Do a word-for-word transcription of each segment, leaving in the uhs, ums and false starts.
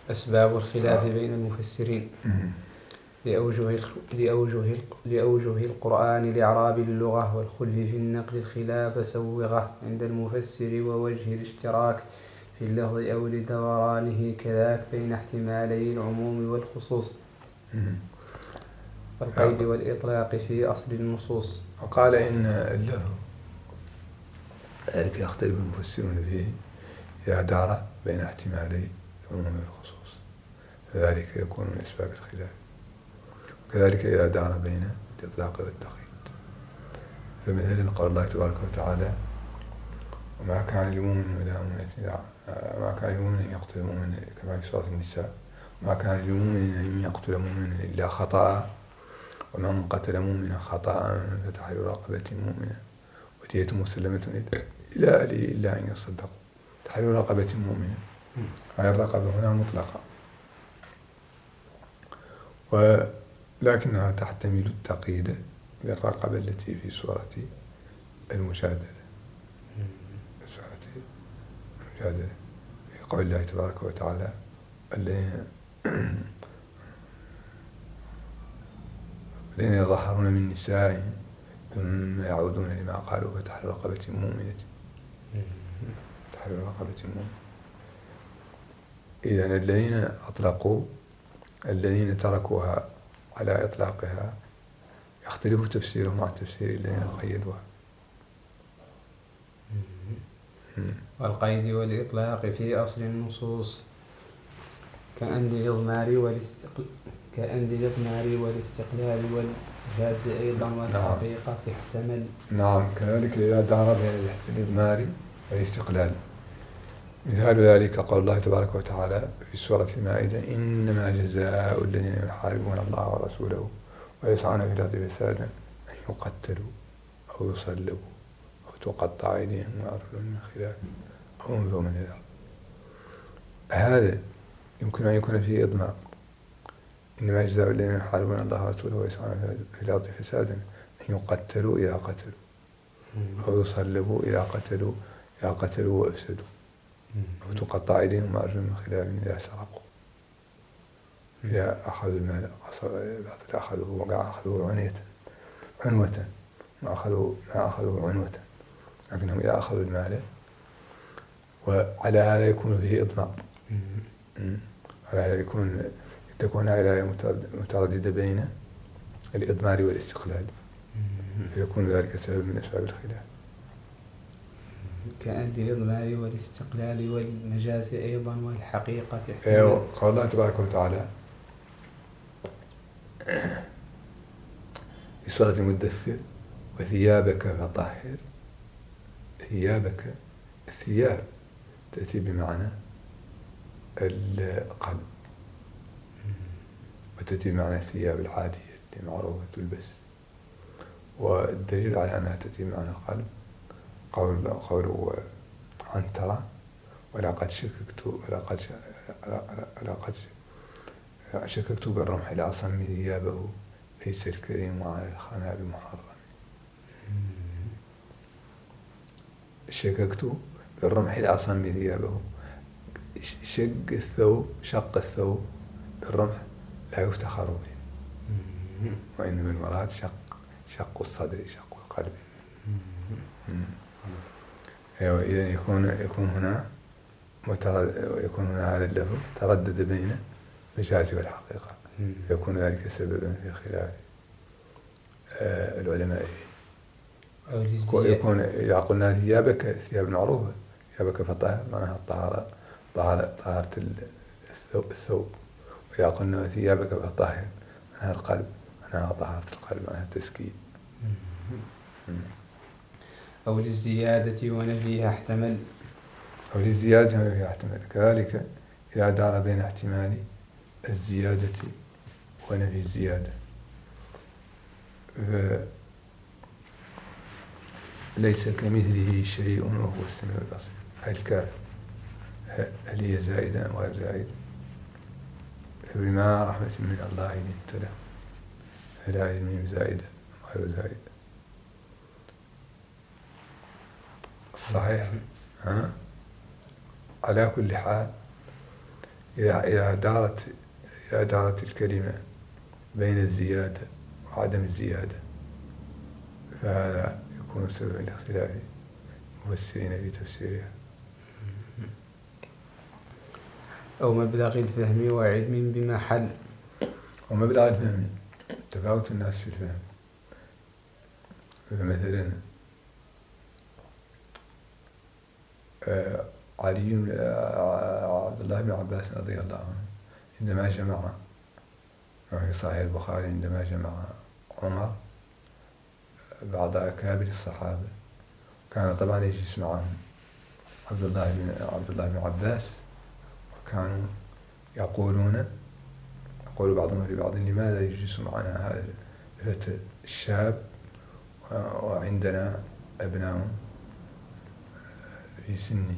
أسباب الخلاف بين المفسرين لأوجه, لأوجه, لأوجه القرآن لإعراب اللغة والخلف في النقل الخلاف سوغه عند المفسر ووجه الاشتراك في اللفظ أو لدورانه كذاك بين احتمالي العموم والخصوص والقيد والإطلاق في أصل النصوص. وقال إن اللفظ ذلك يختلف المفسرون فيه إذا دار بين احتمالي العموم والخصوص فذلك يكون من أسباب الخلاف، وكذلك إذا دار بين الإطلاق والتقييد. فمثلا قول الله تبارك وتعالى وما كان لمؤمن ولا مؤمنة ما كان لمؤمن أن يقتل مؤمنا كما في سورة النساء ما كان لمؤمن أن يقتل مؤمنا إلا خطأ ومن قتل مؤمنا خطأ فتحرير رقبة مؤمنة ودية مسلمة إلى أهله إلا أن يصدقوا. تحرير رقبة مؤمنة هذه الرقبة هنا مطلقة ولكنها تحتمل التقييد بالرقبة التي في سورة المجادلة سورة المجادلة في قول الله تبارك وتعالى الذين الذين يظهرون من نسائهم ثم يعودون لما قالوا فتحرير رقبة مؤمنة تحرير رقبة مؤمنة. إذن الذين أطلقوا الذين تركوها على إطلاقها يختلف تفسيرهم مع تفسير الذين قيدوها. والقيد والإطلاق في أصل النصوص كأن الإضمار والاستقلال كأن الإضمار والاستقلال والجاز أيضا والحقيقة تحتمل. نعم كذلك إذا دار بين الإضمار والاستقلال. مثال ذلك قول الله تبارك وتعالى في سورة المائدة إنما جزاء الذين يحاربون الله ورسوله ويسعون في الأرض فسادا أن يقتلوا أو يصلبوا أو تقطع أيديهم وأرجلهم من خلاف أو ينفوا من الأرض. هذا يمكن أن يكون فيه إضمار إنما جزاء الذين يحاربون الله ورسوله ويسعون في الأرض فسادا أن يقتلوا إذا قتلوا أو يصلبوا إذا قتلوا إذا قتلوا وأفسدوا أو تقطع أيديهم وأرجلهم من خلاف إذا سرقوا إذا أخذوا المال أخذوا وقع أخذوا عنية عنوة ما أخذوا ما أخذوا عنوة لكنهم إذا أخذوا المال. وعلى هذا يكون فيه إضمار على هذا يكون تكون الآية مترددة بين الإضمار والاستقلال فيكون ذلك سبب من أسباب الخلاف. كأن الإضمار والاستقلال والمجاز أيضا والحقيقة تحتمل. أيوة قال الله تبارك وتعالى في سورة المدثر وثيابك فطهر. ثيابك الثياب تأتي بمعنى القلب وتأتي بمعنى الثياب العادية التي معروفة تلبس، والدليل على أنها تأتي بمعنى القلب قول قوله عنترة ولقد شككت ولقد ولقد شككت بالرمح الأصم ثيابه ليس الكريم على الخنا بمحرم. شككت بالرمح الأصم ثيابه شق الثوب شق الثوب بالرمح لا يفتخر به وإنما المراد شق شق الصدر شق القلب. أيوة إذن يكون يكون هنا يكون هنا هذا اللفظ تردد بين المجاز والحقيقة يكون ذلك سببا في خلاف آه العلماء. ويكون إذا قلنا ثيابك ثياب معروفة ثيابك فطهر معناها الطهارة طهارة الثوب، وإذا قلنا ثيابك فطهر معناها القلب معناها طهارة القلب معناها التزكية. أو للزيادة ونفيها احتمل. أو للزيادة ونفيها احتمل. كذلك إذا دار بين احتمال الزيادة ونفي الزيادة ليس كمثله شيء وهو السميع البصير. الكاف هل هي زائدة أم غير زائدة؟ فبما رحمة من الله لنت له فلا الميم زائدة أم غير زائدة. صحيح ها؟ على كل حال إذا إذا دارت إذا دارت الكلمة بين الزيادة وعدم الزيادة فهذا يكون سببا لاختلاف المفسرين في تفسيرها. أو مبلغ الفهم وعلم بمحل. ومبلغ الفهم تفاوت الناس في الفهم. فمثلا علي عبد الله بن عباس رضي الله عنه عندما جمع في صحيح البخاري عندما جمع عمر بعض أكابر الصحابة كان طبعا يجلس معهم عبد الله بن عبد الله بن عباس وكانوا يقولون يقول بعضهم لبعض لماذا يجلس معنا هذا الفتى الشاب وعندنا أبناء في سنه.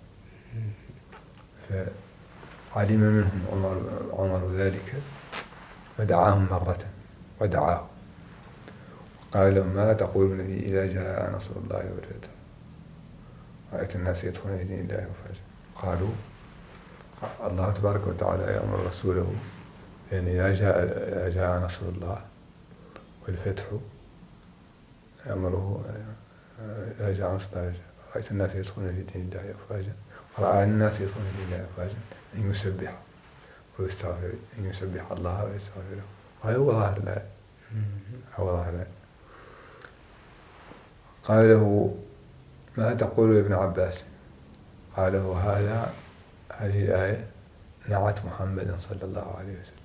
فعلم منهم عمر, عمر ذلك فدعاهم مرة ودعاه قال لهم ما تقولون فيه إذا جاء نصر الله والفتح رأيت الناس يدخلون في دين الله أفواجا. قالوا الله تبارك وتعالى يأمر رسوله بأن إذا جاء, إذا جاء نصر الله والفتح يأمره إذا جاء نصر الله رأيت الناس يدخلون في دين الله أفواجا ورأى الناس يدخلون في دين الله أفواجا أن يسبح ويستغفر أن يسبح الله ويستغفره. وهذا هو ظاهر الآية هو ظاهر الآية. قال له ما تقول يا ابن عباس؟ قال له هذا هذه الآية نعت محمد صلى الله عليه وسلم.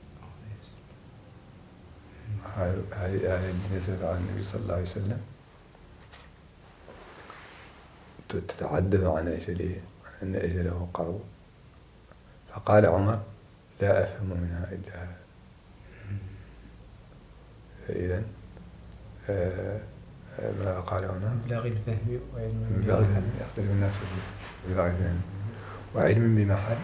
هذه الآية التي نزلت على النبي صلى الله عليه وسلم تتحدث عن أجله أن أجله قرب. فقال عمر لا أفهم منها إلا هذا. فإذا ما قال هنا مبلغ الفهم وعلم بمحل يختلف الناس في مبلغ الفهم وعلم بمحل.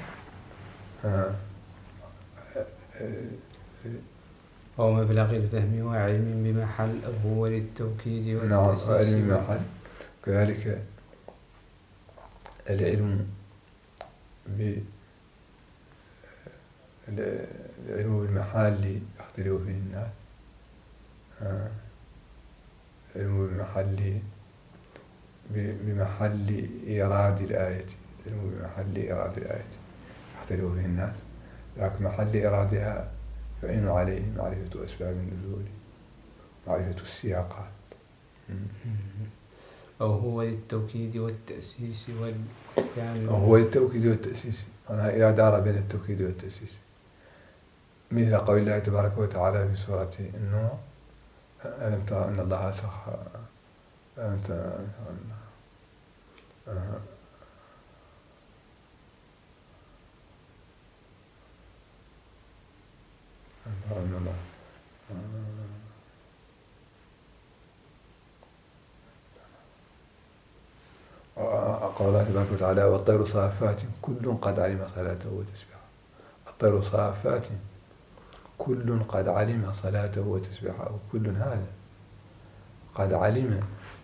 أو مبلغ الفهم وعلم بمحل أو هو للتوكيد والتأسيس. نعم علم بمحل. كذلك العلم ب العلم بالمحل يختلف فيه الناس. العلم بالمحل بمحل إيراد الآية العلم بمحل إيراد الآية يختلف فيه الناس. لكن محل إيرادها يعين عليه معرفة أسباب النزول معرفة السياقات. أو هو للتوكيد والتأسيس والكامل. أو هو للتوكيد والتأسيس. أنا إذا دار بين التوكيد والتأسيس مثل قول الله تبارك وتعالى في سورة النور ألم ترى أن الله سخر ألم ترى أن الله قال الله تبارك وتعالى والطير صافات كل قد علم صلاته وتسبيحه. الطير صافات كل قد علم صلاته وتسبيحه. كل هذا قد علم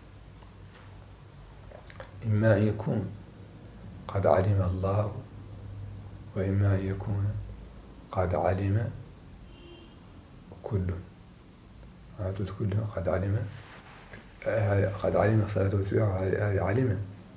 إما أن يكون قد علم الله وإما أن يكون قد علم كل. هذا كل قد علم قد علم صلاته وتسبيحه. هذه علم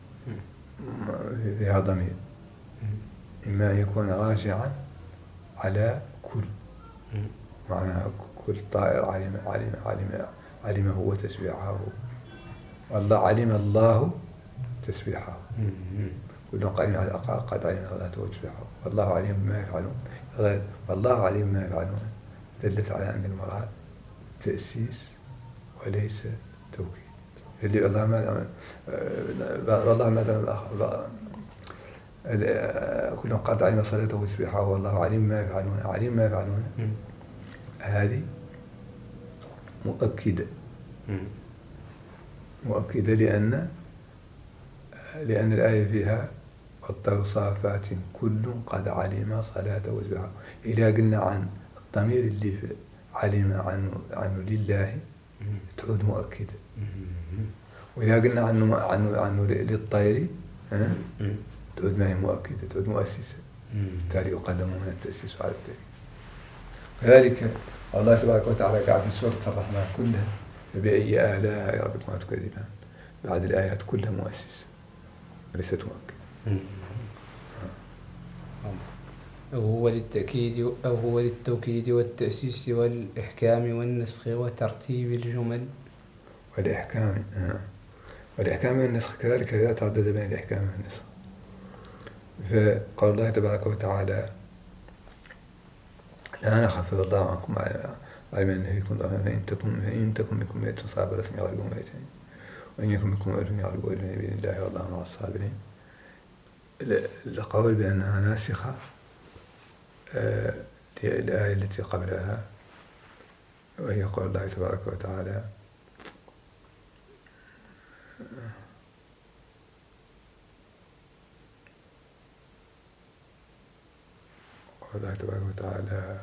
فيها ضمير إما أن يكون راجعا على كل معناها كل طائر علم علم علم علمه وتسبيحه. والله علم الله تسبيحه. كل قد علم صلاته وتسبيحه والله عليم بما يفعلون. والله عليم بما يفعلون دلت على أن المراد تأسيس وليس توكيد. اللي الله ما والله ما كل قد علم صلاته وتسبيحه والله عليم ما يفعلون. عليم ما يفعلون هذه مؤكدة مؤكدة لأن لأن الآية فيها والطير صافات كل قد علم صلاته وتسبيحه. إذا قلنا عن الضمير اللي في علم عنه عنه لله تعود مؤكدة. وإذا قلنا عنه عنه عنه للطير تعود ما هي مؤكدة تعود مؤسسة. بالتالي يقدمون التأسيس على التأكيد. كذلك الله تبارك وتعالى قال في سورة الرحمن كلها فبأي آلاء ربكما تكذبان، بعد الآيات كلها مؤسسة وليست مؤكدة. أو هو للتأكيد أو هو للتوكيد والتأسيس والإحكام والنسخ وترتيب الجمل. والإحكام آه. والإحكام والنسخ كذلك إذا تردد بين الإحكام والنسخ، فقال الله تبارك وتعالى لا نخفض الله عنكم علم أن فيكم ضعفا فإن تكن فإن تكن منكم مئة صابرة يغلبوا مئتين وإن يكن منكم ألف يغلبوا ألفين بإذن الله والله مع الصابرين. القول بأنها ناسخة آه الآية التي قبلها وهي قول الله تبارك وتعالى قول الله تبارك وتعالى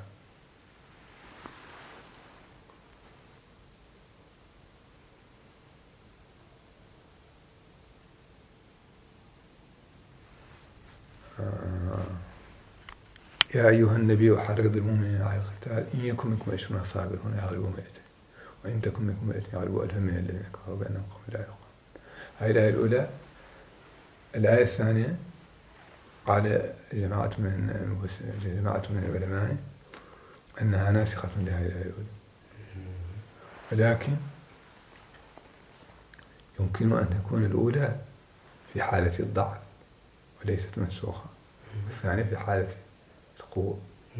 يا أيها النبي حرض المؤمنين على القتال إن يكن منكم عشرون صابرون يغلبوا مئتين وإن تكن منكم مئتين يغلبوا ألفا من الذين كفروا بأنهم قوم لا يفقهون. هذه الآية الأولى. الآية الثانية قال جماعة من جماعة من العلماء أنها ناسخة لهذه الآية الأولى، ولكن يمكن أن تكون الأولى في حالة الضعف وليست منسوخة، والثانية في حالة القوة.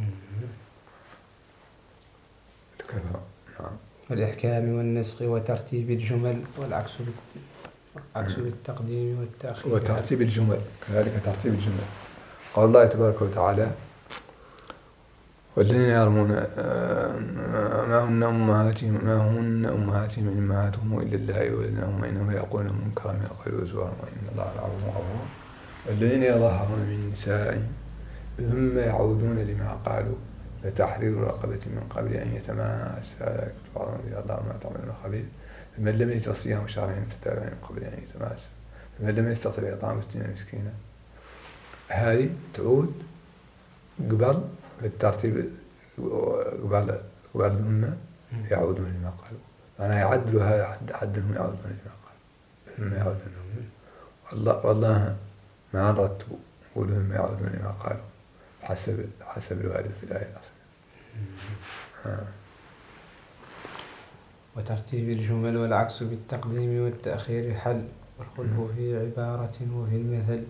نعم. والإحكام والنسخ وترتيب الجمل والعكس عكس بالتقديم والتأخير. وترتيب الجمل كذلك ترتيب الجمل. قال الله تبارك وتعالى والذين يرمون ما هن أمهاتهم ما هن أمهاتهم إن أمهاتهم إلا الله وإنهم إنهم يقولون منكرا من القول وزورا وإن الله لعفو غفور. والذين يظهرون من نسائهم ثم يعودون لما قالوا فتحرير رقبة من قبل أن يتماسا كفارا إلى الله ما تعملون خبير. فمن لم يجد صيام شهرين متتابعين من قبل أن يتماسا فمن لم يستطع إطعام ستين مسكينا. هذه تعود قبل بالترتيب قبل قبل الأمة يعودون لما قالوا، أنا يعدلوا هذا حد حدهم يعودون لما قالوا ثم يعودون. والله والله ما رتبوا ولهم يعودون لما قالوا حسب حسب الوارد في الآية الأصلية. وترتيب الجمل والعكس بالتقديم والتأخير حل والخلف في عبارة وفي المثل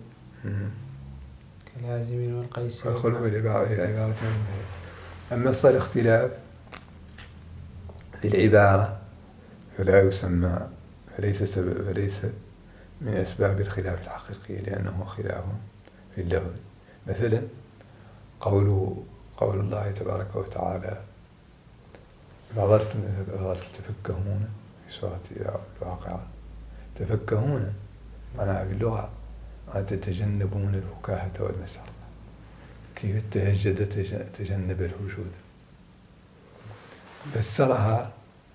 كلازم والقيس. الخلف في العبارة في عبارة. أما الصل اختلاف في العبارة فلا يسمى فليس سبب فليس من أسباب الخلاف الحقيقي لأنه خلاف في اللفظ. مثلا قول قول الله تبارك وتعالى فظلتم تفكهون في سورة الواقعة. تفكهون معناها في اللغة أن تتجنبون الفكاهة والمسخرة. كيف التهجد تجنب الوجود. فسرها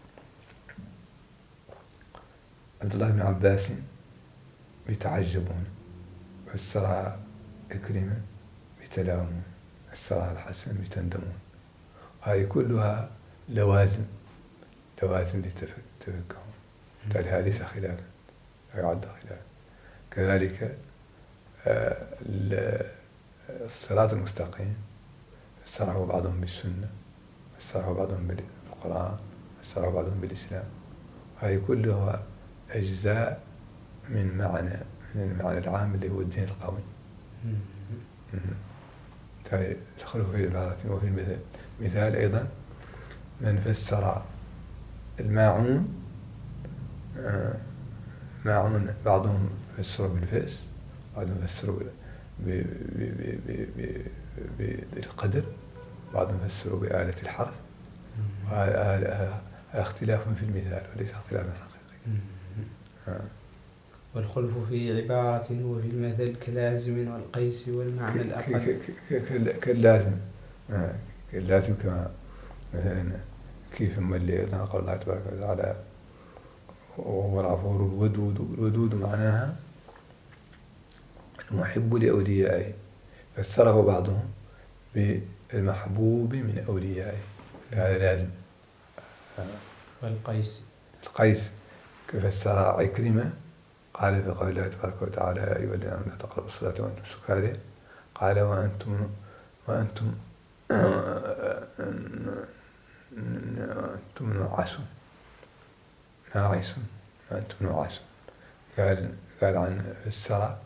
عبد الله بن عباس يتعجبون، فسرها إكرمة بتلاومون، فسرها الحسن بتندمون. هذه كلها لوازم لوازم للتفكهون. بالتالي ليس خلافا لا يعد خلافا. كذلك الصراط المستقيم فسره بعضهم بالسنة، فسره بعضهم بالقرآن، فسره بعضهم بالإسلام. هذه كلها أجزاء من معنى من المعنى العام اللي هو الدين القوي. الخلف في العبارة وفي المثال. مثال أيضا من فسر الماعون ماعون بعضهم فسروا بالفأس بعضهم فسروا بالقدر بعضهم فسروا بآلة الحرف. وهذا اختلاف في المثال وليس اختلافا حقيقي. والخلف في عبارة وفي المثل كلازم والقيس والمعنى الأقل. كاللازم كاللازم كما مثلا كيف ملي قال الله تبارك وتعالى وهو الغفور الودود. الودود معناها المحب لأوليائه فسره بعضهم بالمحبوب من أوليائه، هذا لازم. والقيس القيس كفسر عكرمة قال في قول الله تبارك وتعالى يا أيها الذين آمنوا لا تقربوا الصلاة وأنتم سكارى، قال وأنتم وأنتم أنتم نعاسون ناعسون وأنتم نعاسون. قال قال عن فسر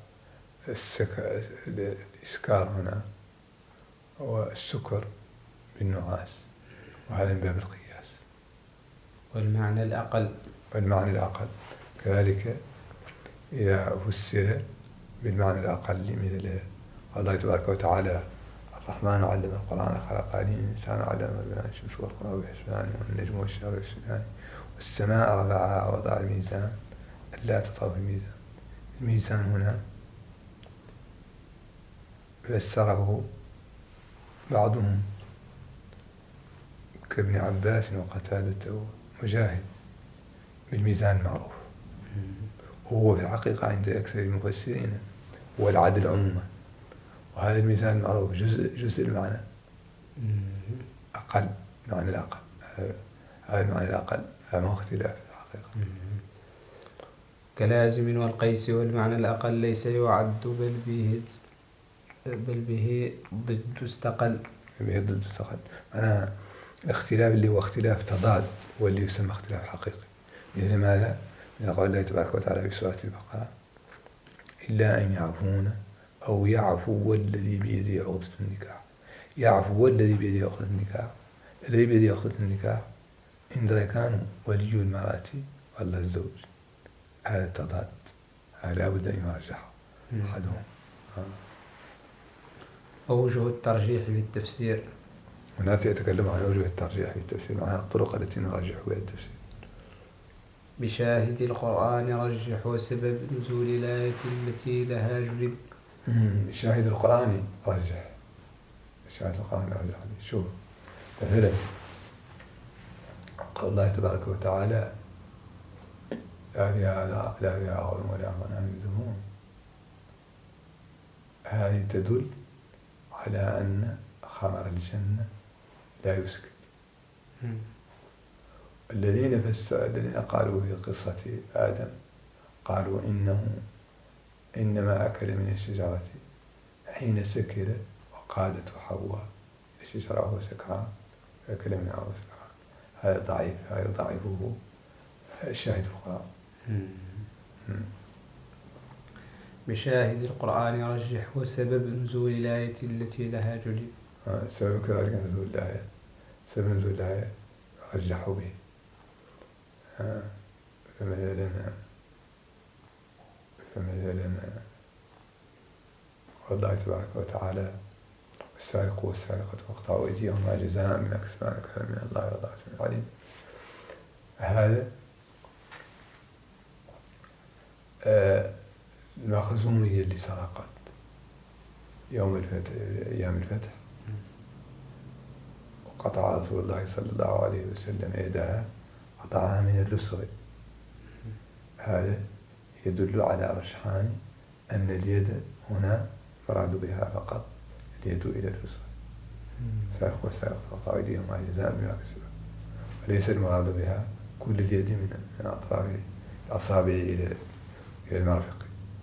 الإسكار هنا والسكر بالنعاس، وهذا من باب القياس. والمعنى الأقل والمعنى الأقل كذلك إذا فسر بالمعنى الأقل مثل الله تبارك وتعالى الرحمن علم القرآن خلق الإنسان علم البيان الشمس والقمر بحسبان والنجم والشجر يسجدان والسماء رفعها ووضع الميزان ألا تطغوا في الميزان. الميزان هنا فسره بعضهم كابن عباس وقتادة ومجاهد بالميزان المعروف، وهو في الحقيقة عند أكثر المفسرين هو العدل عموما، وهذا الميزان المعروف جزء جزء المعنى أقل معنى الأقل، هذا المعنى الأقل هذا ما اختلاف في الحقيقة. كلازم والقيس والمعنى الأقل ليس يعد بل به بل به ضد استقل. به ضد استقل معناها الاختلاف اللي هو اختلاف تضاد هو اللي يسمى اختلاف حقيقي. مثل ماذا؟ من قول الله تبارك وتعالى في سورة البقرة إلا أن يعفون أو يعفو الذي بيده عقدة النكاح. يعفو الذي بيده عقدة النكاح، الذي بيده عقدة النكاح إن كان ولي المرأة ولا الزوج، هذا التضاد هذا لابد أن يرجح أحدهم. أوجه الترجيح في التفسير. الناس يتكلمون عن أوجه الترجيح في التفسير، معناها الطرق التي نرجح بها التفسير. بشاهد القرآن رجح وسبب نزول الآية التي لها جلب. بشاهد القرآن رجح بشاهد القرآن رجح. شوف مثلا قول الله تبارك وتعالى لا فيها لا فيها غول ولا غنم يذمون، هذه تدل على أن خمر الجنة لا يسكت. الذين فسروا الذين قالوا في قصة آدم قالوا إنه إنما أكل من الشجرة حين سكر وقادته حواء الشجرة وهو سكران فأكل منها وهو سكران. هذا ضعيف، هذا ضعيفه شاهد القرآن. بشاهد القرآن رجح وسبب نزول الآية التي لها جلب. سبب كذلك نزول الآية، سبب نزول الآية رجحوا به. فمثلا فمثلا قال الله تبارك وتعالى السارق والسارقة فاقطعوا أيديهما جزاء بما كسبا نكالا من الله والله سميع عليم. هذا المخزومية اللي سرقت يوم الفتح أيام الفتح وقطع رسول الله صلى الله عليه وسلم يدها، قطعها من الرسغ. هذا يدل على رجحان أن اليد هنا مراد بها فقط اليد إلى الرسغ. سارق وسارق فاقطعوا أيديهما جزاء بما كسبا، وليس المراد بها كل اليد من أطراف الأصابع إلى إلى المرفق.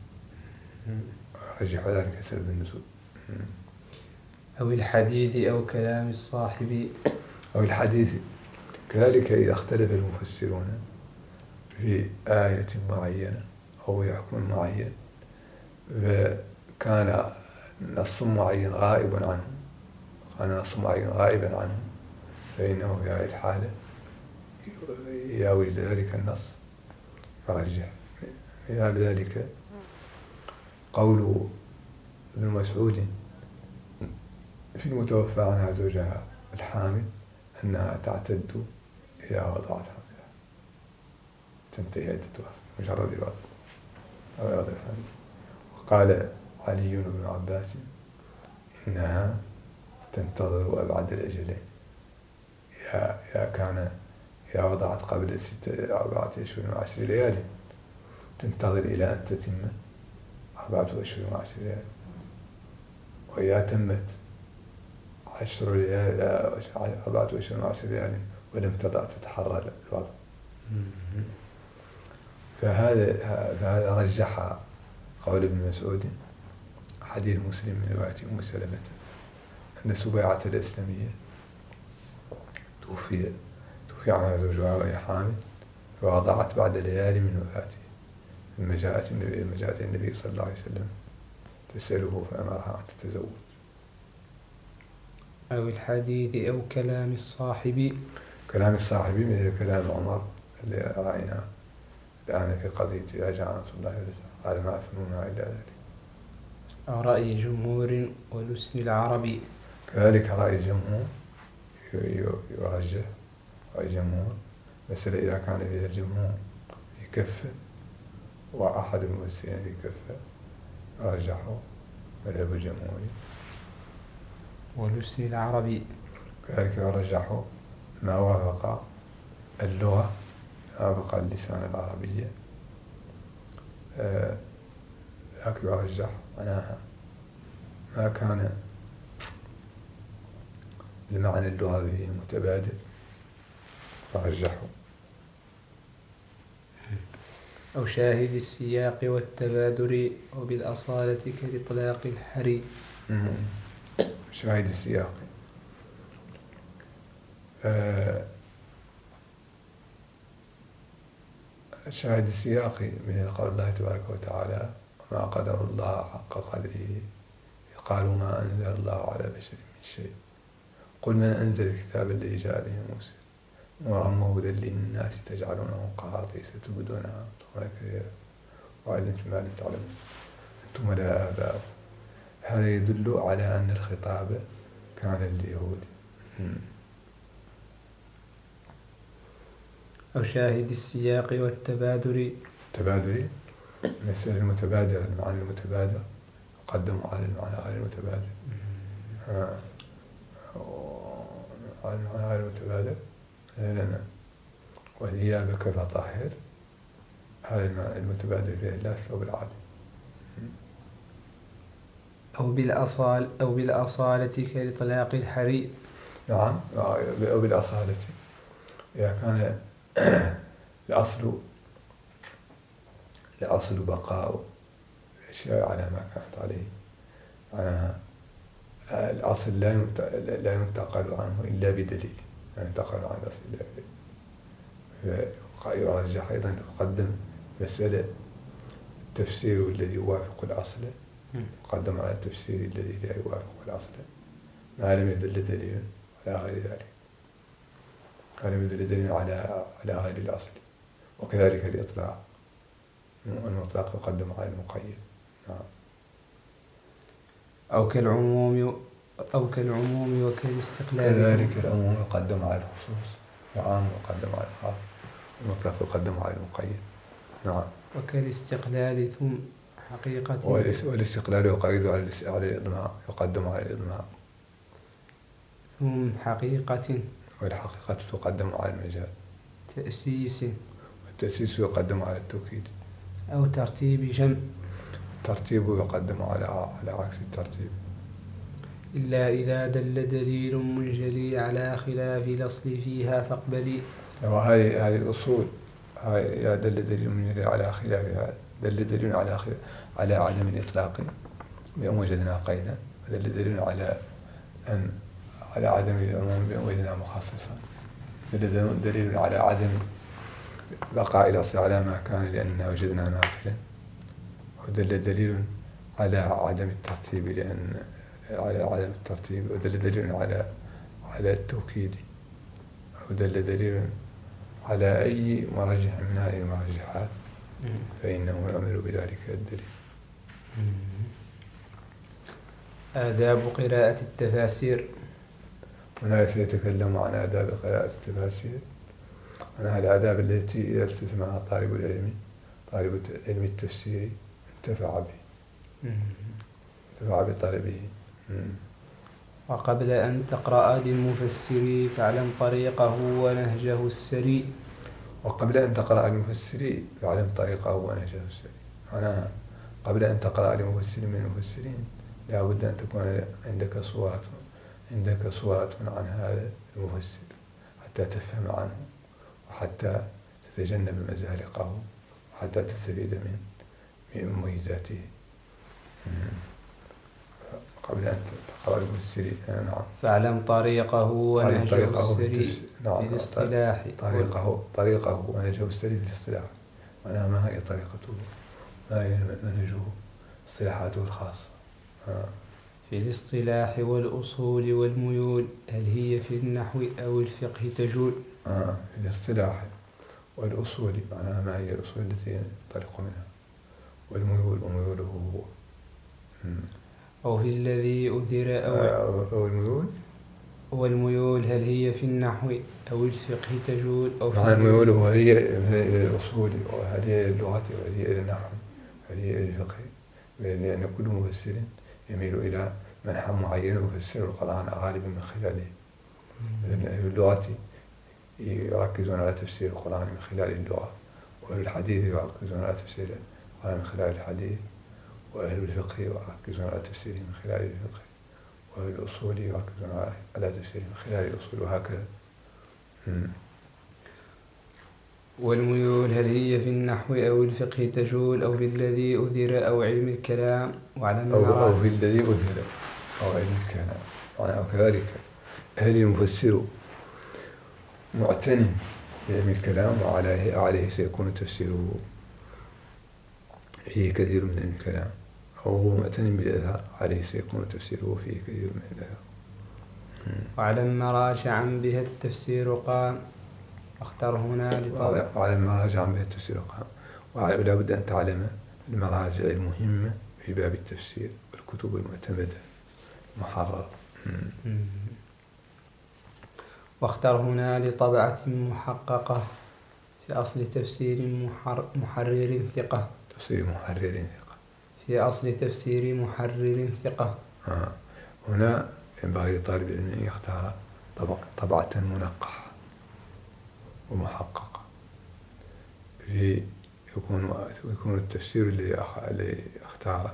رجح ذلك سبب النزول. أو الحديث أو كلام الصاحب. أو الحديث كذلك إذا اختلف المفسرون في آية معينة أو حكم معين فكان نص معين غائبا عنه كان نص معين غائبا عنه فإنه في هذه الحالة إذا وجد ذلك النص يرجح. مثال ذلك قول ابن مسعود في المتوفى عنها زوجها الحامل أنها تعتد إذا وضعت حملها، تنتهي عدتها مجرد الوضع أو وضع الحمل. وقال علي بن عباس إنها تنتظر أبعد الأجلين، إذا كان إذا وضعت قبل ستة أربعة أشهر وعشر ليال تنتظر إلى أن تتم أربعة أشهر وعشر ليال، وإذا تمت عشر ليال أربعة وعشرين وعشر ليال ولم تضع تتحرر الوضع. فهذا فهذا رجح قول ابن مسعود حديث مسلم من رواية أم سلمة أن سبيعة الإسلامية توفي توفي عنها زوجها وهي حامل فوضعت بعد ليالي من وفاته. ثم جاءت النبي جاءت النبي صلى الله عليه وسلم تسأله فأمرها أن تتزوج. أو الحديث أو كلام الصاحب. كلام الصاحب مثل كلام عمر اللي رأينا الآن في قضية إذا جاء نصر الله قال ما أفهمنا إلا ذلك. أو رأي جمهور ولسن العربي. كذلك رأي الجمهور يرجح رأي الجمهور مثلا إذا كان في الجمهور في كفة وأحد المفسرين في كفة رجحوا مذهب الجمهور. ولسن العربي كذلك يرجحوا ما وافق اللغة ما وافق اللسان العربية لكن يرجح معناها ما كان المعنى اللغوي متبادل فرجحوا. أو شاهد السياق والتبادر وبالأصالة كالإطلاق الحري. شاهد السياق آه شاهد السياق من قول الله تبارك وتعالى وما قدر الله حق قدره قالوا ما أنزل الله على بشر من شيء قل من أنزل الكتاب الذي جاء به موسى نورا وهدى للناس تجعلونه قراطيس تبدونها وعلمتم ما لم تعلموا أنتم ولا آباؤكم. هذا يدل على أن الخطاب كان لليهود. أو شاهد السياق والتبادر. التبادر مثل المتبادر المعنى المتبادر قدموا على المعنى غير المتبادر. على المعنى غير المتبادر لنا وثيابك فطهر هذا المتبادر فيه لا الثوب العادي. أو بالأصال أو بالأصالة كالإطلاق الحري. نعم أو بالأصالة إذا كان الأصل الأصل بقاء الأشياء على ما كانت عليه. أنا الأصل لا لا ينتقل عنه إلا بدليل لا ينتقل عن الأصل إلا بدليل. فيرجح أيضا يقدم مسألة التفسير الذي يوافق الأصل يقدم على التفسير الذي لا يوافق الأصل ما لم يدل دليل على غير ذلك ما لم يدل دليل على على غير الأصل. وكذلك الإطلاق المطلق يقدم على المقيد. نعم. أو كالعموم أو كالعموم وكالاستقلال. كذلك العموم يقدم على الخصوص والعام يقدم على الخاص المطلق يقدم على المقيد. نعم. وكالاستقلال ثم حقيقة. والاستقلال يقيد على الإضماع يقدم على الإضماع. ثم حقيقة. والحقيقة تقدم على المجال. تأسيس. والتأسيس يقدم على التوكيد. أو ترتيب جمع. الترتيب يقدم على على عكس الترتيب. إلا إذا دل دليل منجلي على خلاف الأصل فيها فاقبلي. وهذه هذه الأصول إذا دل دليل منجلي على خلافها دل دليل على خلاف على عدم الإطلاق بأن وجدنا قيدا ودل دليل على أن على عدم العموم بأن وجدنا مخصصا دل دليل على عدم بقاء الأصل على ما كان لأننا وجدنا ناقلا ودل دليل على عدم الترتيب لأن على عدم الترتيب ودل دليل على على التوكيد ودل دليل على أي مرجح من هذه المرجحات فإنه يعمل بذلك الدليل. آداب قراءة التفاسير. هنا سيتكلم عن آداب قراءة التفاسير عن الآداب التي إذا التزمها طالب العلم طالب علم التفسير انتفع به انتفع بطلبه. وقبل أن تقرأ للمفسر فاعلم طريقه ونهجه السري. وقبل أن تقرأ للمفسر فاعلم طريقه ونهجه السري. أنا قبل أن تقرأ لمفسر من المفسرين لا بد أن تكون عندك صورة عندك صورة عن هذا المفسر حتى تفهم عنه وحتى تتجنب مزالقه وحتى تستفيد من من مميزاته. قبل أن تقرأ المفسر نعم. فاعلم طريقه ونهجه السري نعم. في الاصطلاح. طريقه طريقه ونهجه السري في الاصطلاح. معناها ما هي طريقته؟ ما هي منهجه؟ اصطلاحاته الخاصة. في الاصطلاح والأصول والميول، هل هي في النحو أو الفقه تجول؟ آه. في الاصطلاح والأصول معناها ما هي الأصول التي ينطلق منها، والميول وميوله هو. أو في الذي أثر أو, آه. أو الميول والميول هل هي في النحو أو الفقه تجول؟ أو في الميول هو هي إلى الأصول وهل هي إلى اللغة وهل هي إلى النحو وهل هي إلى الفقه، لأن كل مفسر يميل إلى منحى معين يفسر القرآن غالبا من خلاله. أهل اللغة يركزون على تفسير القرآن من خلال اللغة، وأهل الحديث يركزون على تفسير القرآن من خلال الحديث، وأهل الفقه يركزون على تفسيره من خلال الفقه، وأهل الأصول يركزون على تفسيره من خلال الأصول، وهكذا. والميول هل هي في النحو أو الفقه تجول؟ أو في الذي أثر أو علم الكلام وعلى أو, أو في الذي أثر أو علم الكلام. أو كذلك هل المفسر معتني بعلم الكلام وعليه عليه سيكون تفسيره فيه كثير من علم الكلام، أو هو معتني بالأثر عليه سيكون تفسيره فيه كثير من الأثر. وعلما راجعا بها التفسير قام، اختر هنا لطالب. وعلما راجعا بها التفسير قام، ولا بد أن تعلم المراجع المهمة في باب التفسير والكتب المعتمدة المحررة. واختر هنا لطبعة محققة في أصل تفسير محر محرر ثقة. تفسير محرر ثقة. في أصل تفسير محرر ثقة. آه. هنا ينبغي لطالب العلم أن يختار طبعة منقحة ومحققة، في يكون يكون التفسير الذي اختاره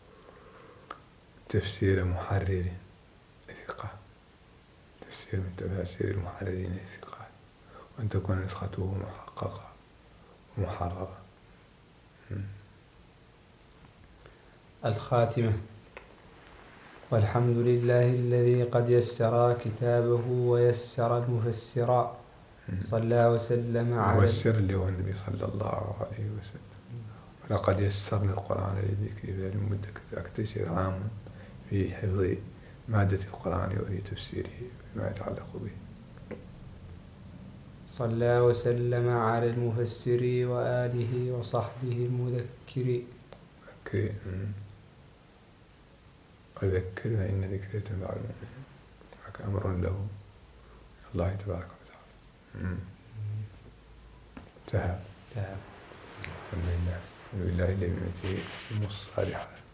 تفسير محرر ثقة، تفسير من تفاسير المحررين الثقات، وأن تكون نسخته محققة ومحررة. الخاتمة. والحمد لله الذي قد يسر كتابه ويسر المفسر، صلى وسلم على المفسر اللي هو النبي صلى الله عليه وسلم. ولقد يسرنا القرآن للذكر فهل من مدكر، تيسير عام في حفظ مادة القرآن وفي تفسيره وما يتعلق به. صلى وسلم على المفسر وآله وصحبه المذكر. ذكر وذكر فإن ذكر تنفع المؤمنين، هناك أمر له الله تبارك وتعالى. انتهى. انتهى. الحمد لله الحمد لله الذي بنعمته تتم الصالحات.